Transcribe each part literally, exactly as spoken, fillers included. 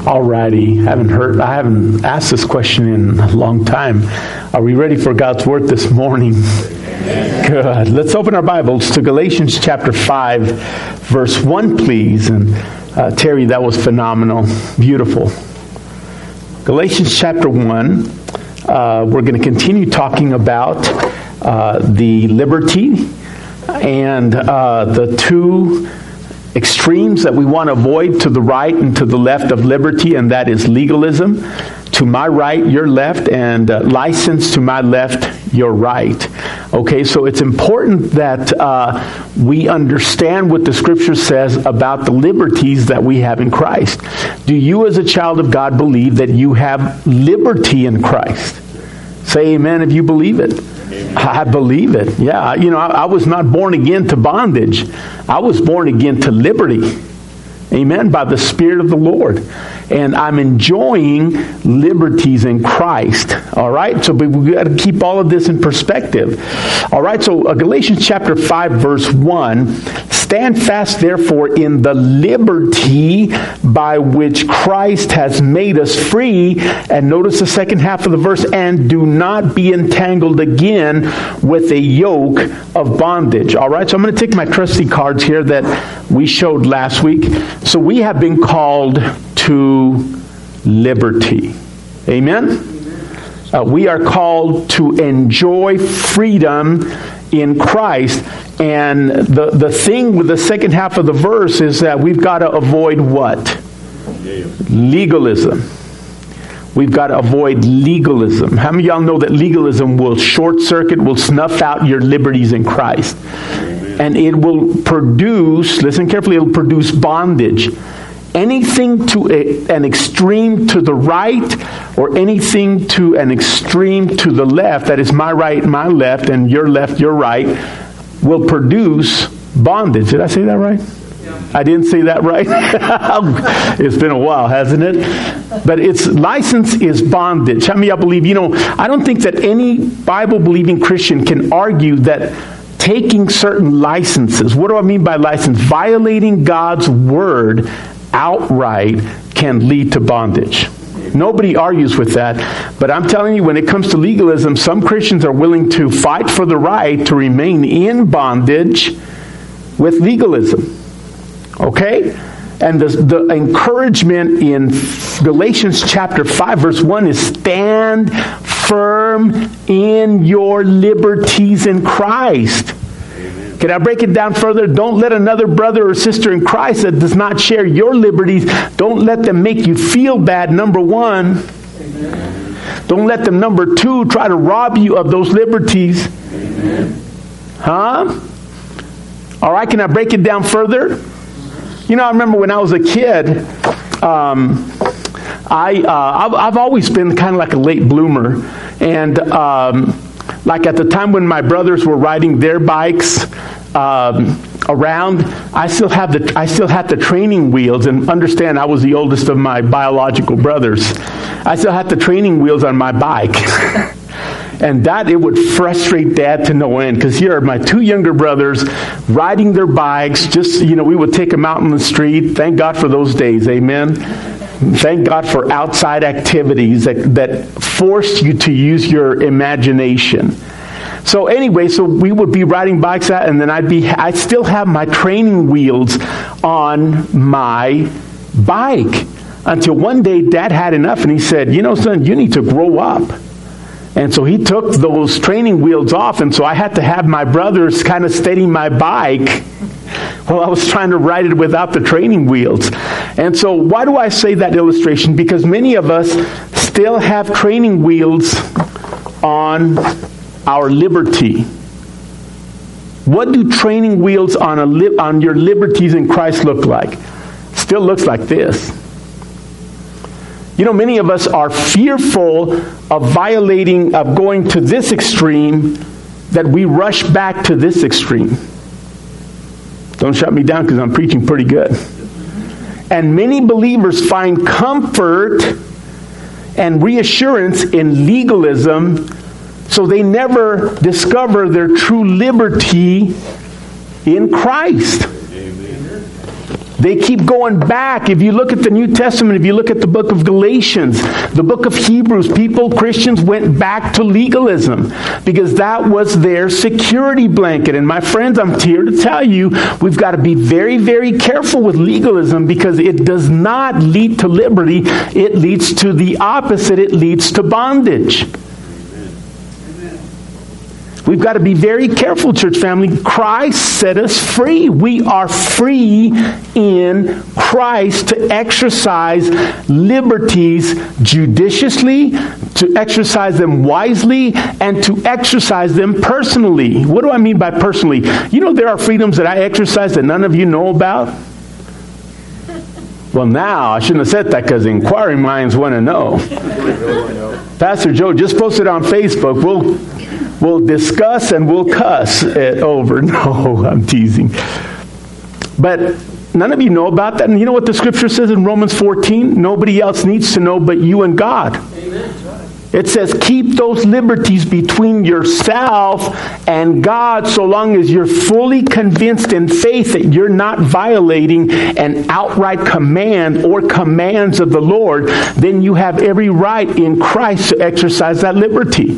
Alrighty, haven't heard, I haven't asked this question in a long time. Are we ready for God's Word this morning? Good. Let's open our Bibles to Galatians chapter five, verse one, please. And uh, Terry, that was phenomenal. Beautiful. Galatians chapter one, uh, we're going to continue talking about uh, the liberty and uh, the two extremes that we want to avoid to the right and to the left of liberty, and that is legalism. To my right, your left, and uh, license to my left, your right. Okay, so it's important that uh, we understand what the Scripture says about the liberties that we have in Christ. Do you as a child of God believe that you have liberty in Christ? Say amen if you believe it. Amen. I believe it. Yeah, you know, I, I was not born again to bondage. I was born again to liberty. Amen. By the Spirit of the Lord. And I'm enjoying liberties in Christ. All right. So we've got to keep all of this in perspective. All right. So uh, Galatians chapter five, verse one. Stand fast, therefore, in the liberty by which Christ has made us free. And notice the second half of the verse. And do not be entangled again with a yoke of bondage. All right. So I'm going to take my trusty cards here that we showed last week. So we have been called to liberty. Amen? Uh, we are called to enjoy freedom in Christ. And the, the thing with the second half of the verse is that we've got to avoid what? Legalism. We've got to avoid legalism. How many of y'all know that legalism will short circuit, will snuff out your liberties in Christ? And it will produce, listen carefully, it will produce bondage. Anything to a, an extreme to the right or anything to an extreme to the left, that is my right, my left, and your left, your right, will produce bondage. Did I say that right? Yeah. I didn't say that right? It's been a while, hasn't it? But its license is bondage. How many of y'all believe, you know, I don't think that any Bible-believing Christian can argue that taking certain licenses, what do I mean by license? Violating God's word outright can lead to bondage. Nobody argues with that. But I'm telling you, when it comes to legalism, some Christians are willing to fight for the right to remain in bondage with legalism. Okay? And the, the encouragement in Galatians chapter five, verse one is stand firm in your liberties in Christ. Amen. Can I break it down further? Don't let another brother or sister in Christ that does not share your liberties, don't let them make you feel bad, number one. Amen. Don't let them, number two, try to rob you of those liberties. Amen. Huh? All right, can I break it down further? You know, I remember when I was a kid, um, I, uh, I've, I've always been kind of like a late bloomer. And um, like at the time when my brothers were riding their bikes um, around, I still have the I still had the training wheels. And understand, I was the oldest of my biological brothers. I still had the training wheels on my bike. And that, it would frustrate Dad to no end, because here are my two younger brothers riding their bikes. Just, you know, we would take them out on the street. Thank God for those days. Amen. Thank God for outside activities that, that forced you to use your imagination. So anyway, so we would be riding bikes out, and then I'd be, I'd still have my training wheels on my bike. Until one day, Dad had enough, and he said, you know, son, you need to grow up. And so he took those training wheels off, and so I had to have my brothers kind of steady my bike while I was trying to ride it without the training wheels. And so why do I say that illustration? Because many of us still have training wheels on our liberty. What do training wheels on a li- on your liberties in Christ look like? Still looks like this. You know, many of us are fearful of violating, of going to this extreme, that we rush back to this extreme. Don't shut me down because I'm preaching pretty good. And many believers find comfort and reassurance in legalism, so they never discover their true liberty in Christ. Amen. They keep going back. If you look at the New Testament, if you look at the book of Galatians, the book of Hebrews, people, Christians went back to legalism because that was their security blanket. And my friends, I'm here to tell you, we've got to be very, very careful with legalism because it does not lead to liberty. It leads to the opposite. It leads to bondage. We've got to be very careful, church family. Christ set us free. We are free in Christ to exercise liberties judiciously, to exercise them wisely, and to exercise them personally. What do I mean by personally? You know, there are freedoms that I exercise that none of you know about. Well, now, I shouldn't have said that because inquiring minds want to know. Pastor Joe just posted on Facebook, we'll, we'll discuss and we'll cuss it over. No, I'm teasing. But none of you know about that. And you know what the scripture says in Romans fourteen? Nobody else needs to know but you and God. Amen. It says, keep those liberties between yourself and God so long as you're fully convinced in faith that you're not violating an outright command or commands of the Lord. Then you have every right in Christ to exercise that liberty.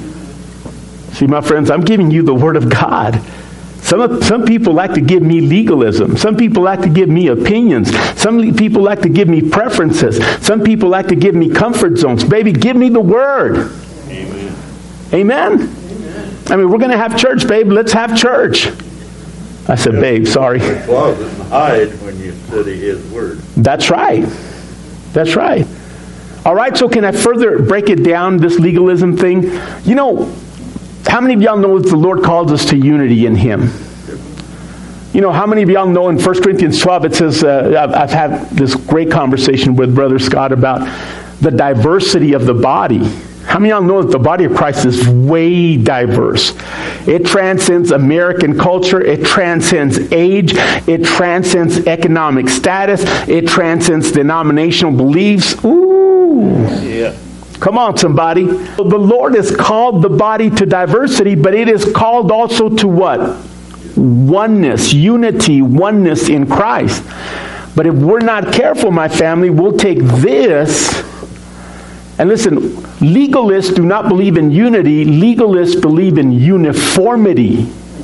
See, my friends, I'm giving you the Word of God. Some, some people like to give me legalism. Some people like to give me opinions. Some people like to give me preferences. Some people like to give me comfort zones. Baby, give me the Word. Amen. Amen? Amen. I mean, we're going to have church, babe. Let's have church. I said, yeah, babe, sorry. Closet and hide when you study His Word. That's right. That's right. All right, so can I further break it down, this legalism thing? You know, how many of y'all know that the Lord calls us to unity in Him? You know, how many of y'all know in First Corinthians twelve, it says, uh, I've, I've had this great conversation with Brother Scott about the diversity of the body. How many of y'all know that the body of Christ is way diverse? It transcends American culture. It transcends age. It transcends economic status. It transcends denominational beliefs. Ooh. Yeah. Come on, somebody. The Lord has called the body to diversity, but it is called also to what? Oneness, unity, oneness in Christ. But if we're not careful, my family, we'll take this. And listen, legalists do not believe in unity. Legalists believe in uniformity.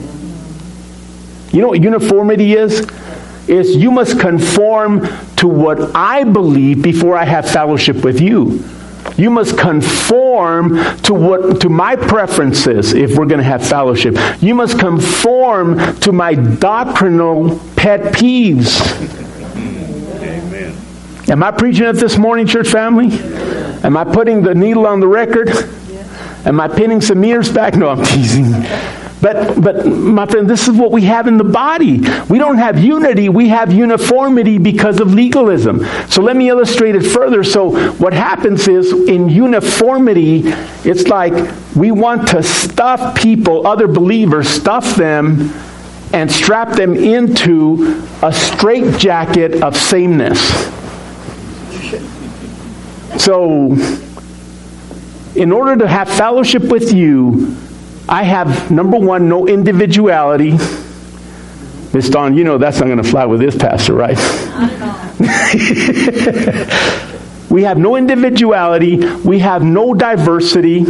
You know what uniformity is? Is you must conform to what I believe before I have fellowship with you. You must conform to what to my preferences if we're going to have fellowship. You must conform to my doctrinal pet peeves. Amen. Am I preaching it this morning, church family? Am I putting the needle on the record? Am I pinning some ears back? No, I'm teasing. But, but my friend, this is what we have in the body. We don't have unity. We have uniformity because of legalism. So let me illustrate it further. So what happens is in uniformity, it's like we want to stuff people, other believers, stuff them and strap them into a straitjacket of sameness. So in order to have fellowship with you, I have, number one, no individuality. Miss Dawn, you know that's not going to fly with this pastor, right? We have no individuality. We have no diversity.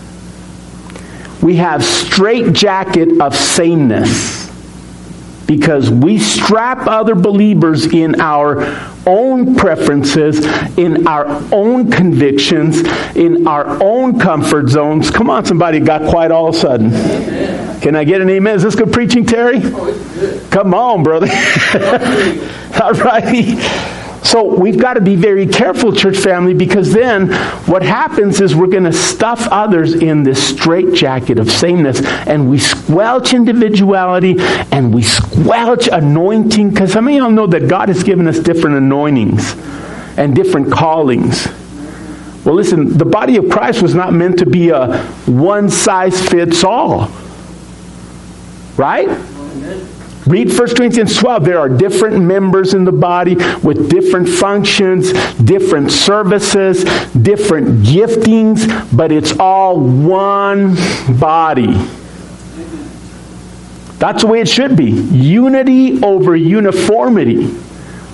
We have straitjacket of sameness. Because we strap other believers in our own preferences, in our own convictions, in our own comfort zones. Come on, somebody got quiet all of a sudden. Amen. Can I get an amen? Is this good preaching, Terry? Oh, come on, brother. All righty. So we've got to be very careful, church family, because then what happens is we're going to stuff others in this straitjacket of sameness, and we squelch individuality, and we squelch anointing, because how many of y'all know that God has given us different anointings and different callings? Well, listen, the body of Christ was not meant to be a one-size-fits-all. Right? Amen. Read First Corinthians twelve. There are different members in the body with different functions, different services, different giftings, but it's all one body. That's the way it should be. Unity over uniformity.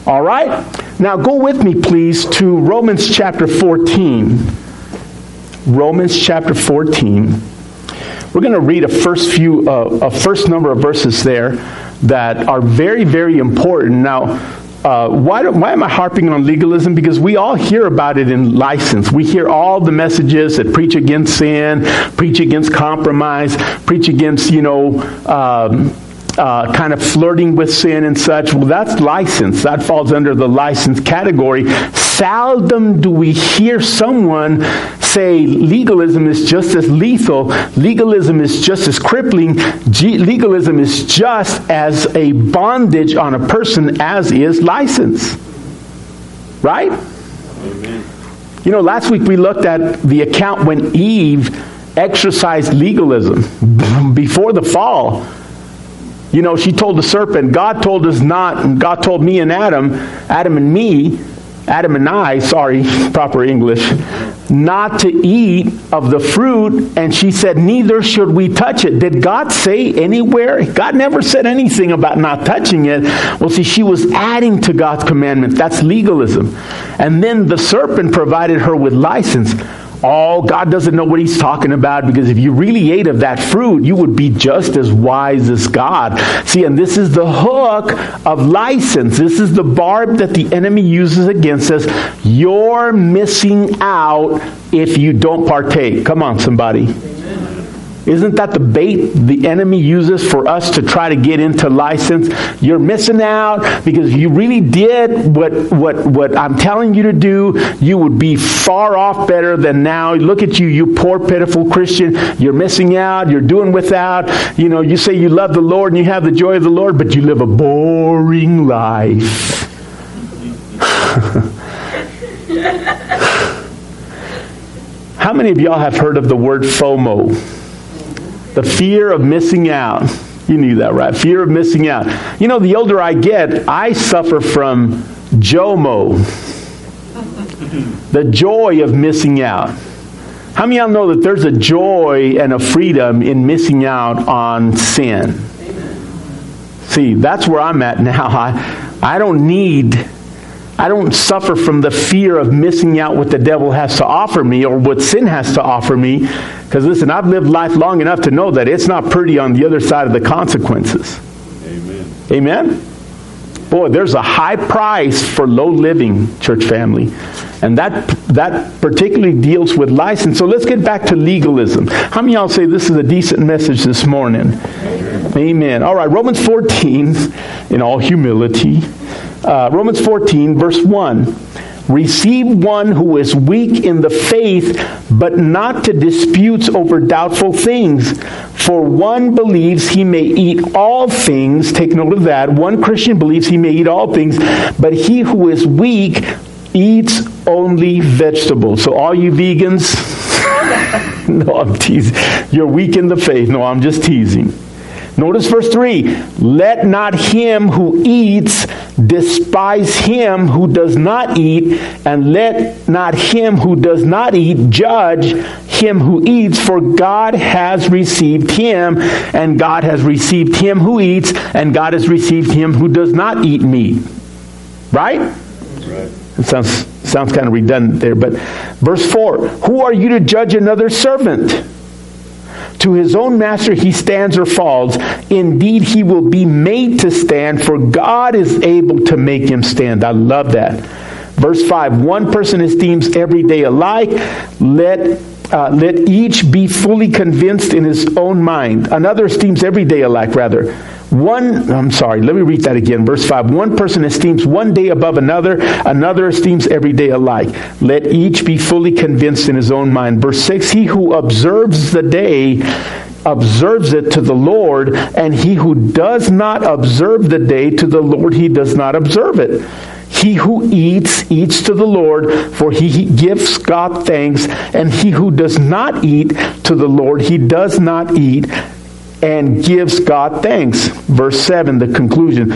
All right? Now go with me, please, to Romans chapter fourteen. Romans chapter fourteen. We're going to read a first few, uh, a first number of verses there that are very, very important. Now, uh, why, do, why am I harping on legalism? Because we all hear about it in license. We hear all the messages that preach against sin, preach against compromise, preach against, you know, um, Uh, kind of flirting with sin and such. Well, that's license. That falls under the license category. Seldom do we hear someone say legalism is just as lethal, legalism is just as crippling, G- legalism is just as a bondage on a person as is license. Right? Amen. You know, last week we looked at the account when Eve exercised legalism before the fall. You know, she told the serpent, God told us not, and God told me and Adam, Adam and me, Adam and I, sorry, proper English, not to eat of the fruit. And she said, neither should we touch it. Did God say anywhere? God never said anything about not touching it. Well, see, she was adding to God's commandment. That's legalism. And then the serpent provided her with license. Oh, God doesn't know what he's talking about, because if you really ate of that fruit, you would be just as wise as God. See, and this is the hook of license. This is the barb that the enemy uses against us. You're missing out if you don't partake. Come on, somebody. Isn't that the bait the enemy uses for us to try to get into license? You're missing out, because if you really did what, what, what I'm telling you to do, you would be far off better than now. Look at you, you poor, pitiful Christian. You're missing out. You're doing without. You know, you say you love the Lord and you have the joy of the Lord, but you live a boring life. How many of y'all have heard of the word FOMO? The fear of missing out. You knew that, right? Fear of missing out. You know, the older I get, I suffer from JOMO. The joy of missing out. How many of y'all know that there's a joy and a freedom in missing out on sin? See, that's where I'm at now. I, I don't need... I don't suffer from the fear of missing out what the devil has to offer me or what sin has to offer me. Because listen, I've lived life long enough to know that it's not pretty on the other side of the consequences. Amen. Amen? Boy, there's a high price for low living, church family. And that that particularly deals with license. So let's get back to legalism. How many of y'all say this is a decent message this morning? Amen. Amen. All right, Romans fourteen, in all humility. Uh, Romans fourteen, verse one. Receive one who is weak in the faith, but not to disputes over doubtful things. For one believes he may eat all things. Take note of that. One Christian believes he may eat all things, but he who is weak eats only vegetables. So all you vegans, no, I'm teasing. You're weak in the faith. No, I'm just teasing. Notice verse three. Let not him who eats despise him who does not eat, and let not him who does not eat judge him who eats, for God has received him, and God has received him who eats, and God has received him who does not eat meat. Right? Right. It sounds, sounds kind of redundant there, but verse four. Who are you to judge another servant? To his own master he stands or falls. Indeed, he will be made to stand, for God is able to make him stand. I love that. Verse five. One person esteems every day alike. Let uh, let each be fully convinced in his own mind. Another esteems every day alike, rather. One, I'm sorry, let me read that again. Verse five. One person esteems one day above another. Another esteems every day alike. Let each be fully convinced in his own mind. Verse six. He who observes the day observes it to the Lord, and he who does not observe the day to the Lord, he does not observe it. He who eats, eats to the Lord, for he gives God thanks. And he who does not eat to the Lord, he does not eat and gives God thanks. Verse seven, the conclusion. For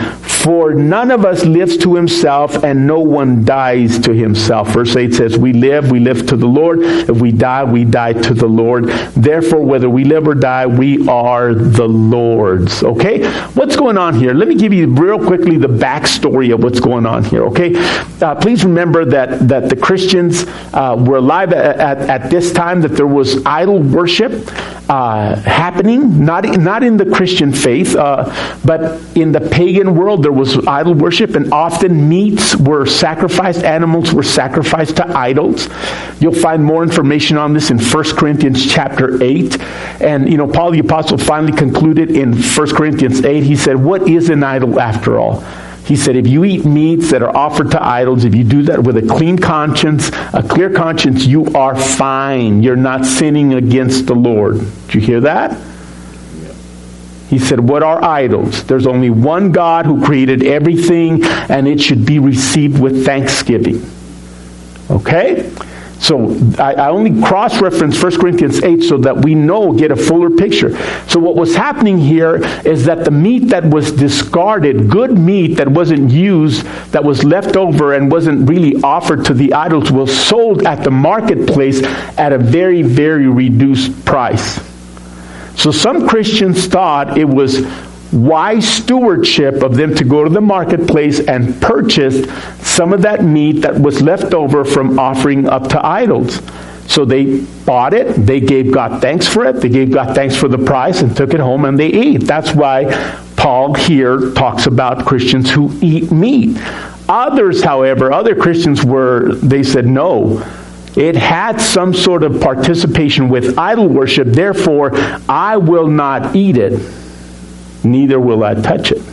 For none of us lives to himself, and no one dies to himself. Verse eight says, we live, we live to the Lord. If we die, we die to the Lord. Therefore, whether we live or die, we are the Lord's. Okay? What's going on here? Let me give you real quickly the backstory of what's going on here. Okay? Uh, please remember that, that the Christians uh, were alive at, at, at this time, that there was idol worship uh, happening, not, not in the Christian faith, uh, but in the pagan world. There was idol worship, and often meats were sacrificed, animals were sacrificed to idols. You'll find more information on this in First Corinthians chapter eight. And, you know, Paul the Apostle finally concluded in First Corinthians eight, he said, what is an idol after all? He said, if you eat meats that are offered to idols, if you do that with a clean conscience, a clear conscience, you are fine. You're not sinning against the Lord. Did you hear that? He said, what are idols? There's only one God who created everything, and it should be received with thanksgiving. Okay? So I, I only cross-reference First Corinthians eight so that we know, get a fuller picture. So what was happening here is that the meat that was discarded, good meat that wasn't used, that was left over and wasn't really offered to the idols, was sold at the marketplace at a very, very reduced price. So some Christians thought it was wise stewardship of them to go to the marketplace and purchase some of that meat that was left over from offering up to idols. So they bought it, they gave God thanks for it, they gave God thanks for the price and took it home and they ate. That's why Paul here talks about Christians who eat meat. Others, however, other Christians were, they said no. It had some sort of participation with idol worship, therefore I will not eat it, neither will I touch it.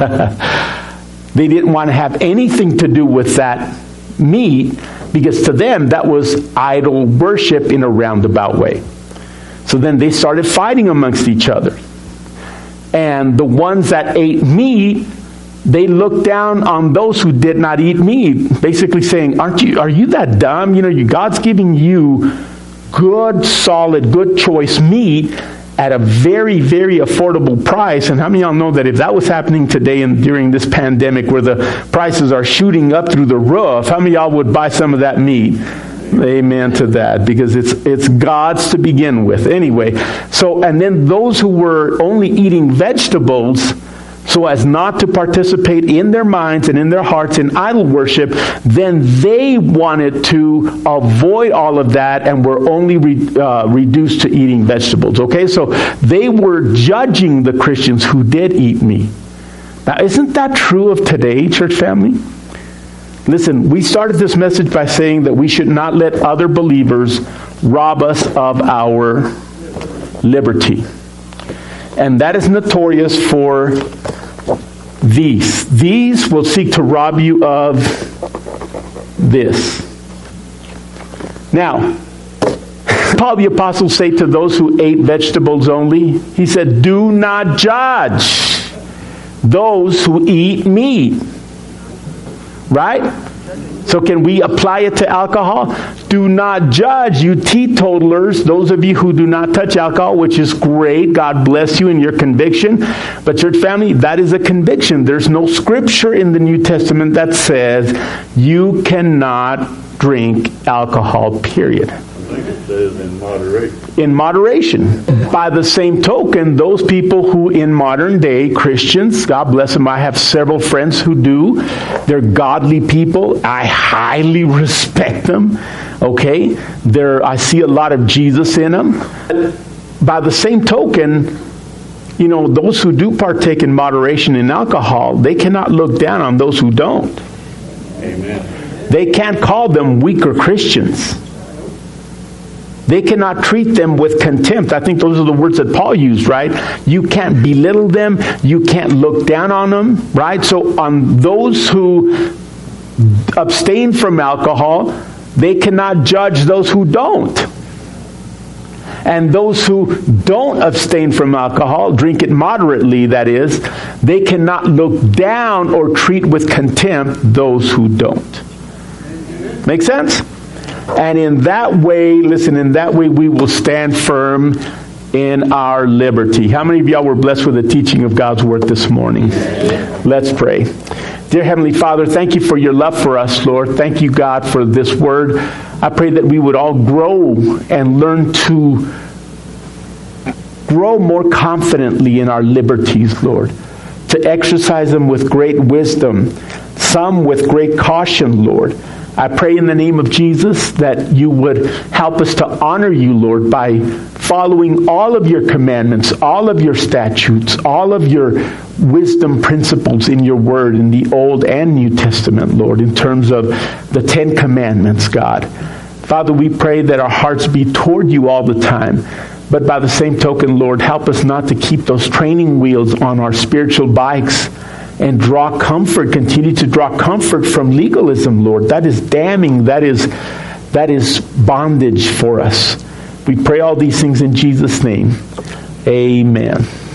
They didn't want to have anything to do with that meat, because to them that was idol worship in a roundabout way. So then they started fighting amongst each other. And the ones that ate meat, they looked down on those who did not eat meat, basically saying, "Aren't you? Are you that dumb? You know, you, God's giving you good, solid, good choice meat at a very, very affordable price." And how many of y'all know that if that was happening today and during this pandemic, where the prices are shooting up through the roof, how many of y'all would buy some of that meat? Amen to that, because it's it's God's to begin with. Anyway, so and then those who were only eating vegetables, so as not to participate in their minds and in their hearts in idol worship, then they wanted to avoid all of that and were only re, uh, reduced to eating vegetables. Okay, so they were judging the Christians who did eat meat. Now, isn't that true of today, church family? Listen, we started this message by saying that we should not let other believers rob us of our liberty. And that is notorious for these. These will seek to rob you of this. Now, Paul the Apostle said to those who ate vegetables only, he said, do not judge those who eat meat. Right? So can we apply it to alcohol? Do not judge, you teetotalers, those of you who do not touch alcohol, which is great. God bless you in your conviction. But church family, that is a conviction. There's no scripture in the New Testament that says you cannot drink alcohol, period. I think it says in moderation. In moderation. By the same token, those people who in modern day Christians, God bless them, I have several friends who do. They're godly people. I highly respect them. Okay? They're, I see a lot of Jesus in them. By the same token, you know, those who do partake in moderation in alcohol, they cannot look down on those who don't. Amen. They can't call them weaker Christians. They cannot treat them with contempt. I think those are the words that Paul used, right? You can't belittle them. You can't look down on them, right? So on those who abstain from alcohol, they cannot judge those who don't. And those who don't abstain from alcohol, drink it moderately, that is, they cannot look down or treat with contempt those who don't. Make sense? And in that way, listen, in that way we will stand firm in our liberty. How many of y'all were blessed with the teaching of God's word this morning? Let's pray. Dear Heavenly Father, thank you for your love for us, Lord. Thank you, God, for this word. I pray that we would all grow and learn to grow more confidently in our liberties, Lord, to exercise them with great wisdom, some with great caution, Lord. I pray in the name of Jesus that you would help us to honor you, Lord, by following all of your commandments, all of your statutes, all of your wisdom principles in your word in the Old and New Testament, Lord, in terms of the Ten Commandments, God. Father, we pray that our hearts be toward you all the time. But by the same token, Lord, help us not to keep those training wheels on our spiritual bikes and draw comfort, continue to draw comfort from legalism, Lord. That is damning. That is, that is bondage for us. We pray all these things in Jesus' name. Amen.